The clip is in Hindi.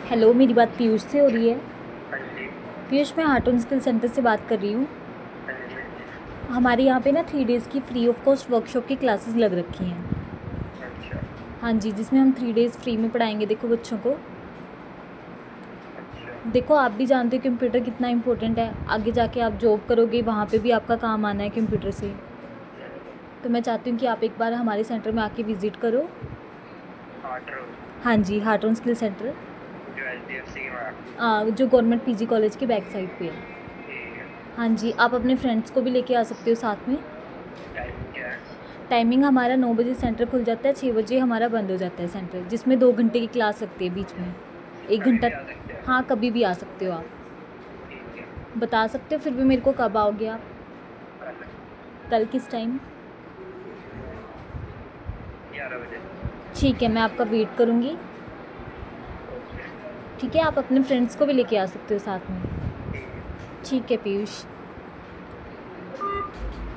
हेलो, मेरी बात पीयूष से हो रही है। हाँ जी। पीयूष, मैं हार्टून स्किल सेंटर से बात कर रही हूँ। हाँ जी, हाँ जी। हमारे यहाँ पे ना 3 डेज़ की फ्री ऑफ कॉस्ट वर्कशॉप की क्लासेस लग रखी हैं। अच्छा। हाँ जी, जिसमें हम 3 डेज़ फ्री में पढ़ाएंगे देखो बच्चों को। अच्छा। देखो, आप भी जानते हो कंप्यूटर कितना इम्पोर्टेंट है। आगे जाके आप जॉब करोगे, वहाँ पे भी आपका काम आना है कंप्यूटर से। हम्म, तो मैं चाहती हूँ कि आप एक बार हमारे सेंटर में आके विज़िट करो। Art rose. हाँ जी, हार्टून स्किल सेंटर, जो HDFC के वहाँ। जो गवर्नमेंट पीजी कॉलेज के बैक साइड पे है। ठीक है। हाँ जी, आप अपने फ्रेंड्स को भी लेके आ सकते हो साथ में। टाइमिंग क्या है? टाइमिंग हमारा 9 बजे सेंटर खुल जाता है, 6 बजे हमारा बंद हो जाता है सेंटर, जिसमें 2 घंटे की क्लास लगती है बीच में। एक कभी घंटा। भी आ सकते हैं। हाँ, कभी भी आ सकते हो आप। ठीक है। बता सकते हो फिर भी मेरे को कब आओगे आप। कल। कल किस टाइम। 11 बजे। ठीक है, मैं आपका वेट करूँगी। ओके। ठीक है, आप अपने फ्रेंड्स को भी लेके आ सकते हो साथ में। ठीक है। ठीक है पीयूष।